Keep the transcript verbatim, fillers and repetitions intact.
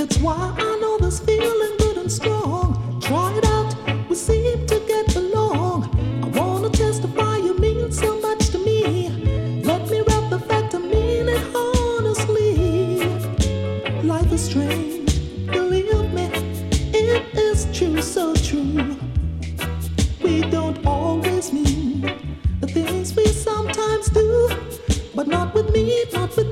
That's why I know this feeling good and strong. Try it out, we seem to get along. I wanna testify you mean so much to me. Let me wrap the fact I mean it honestly. Life is strange, believe me, it is true, so true. We don't always mean the things we sometimes do, but not with me, not with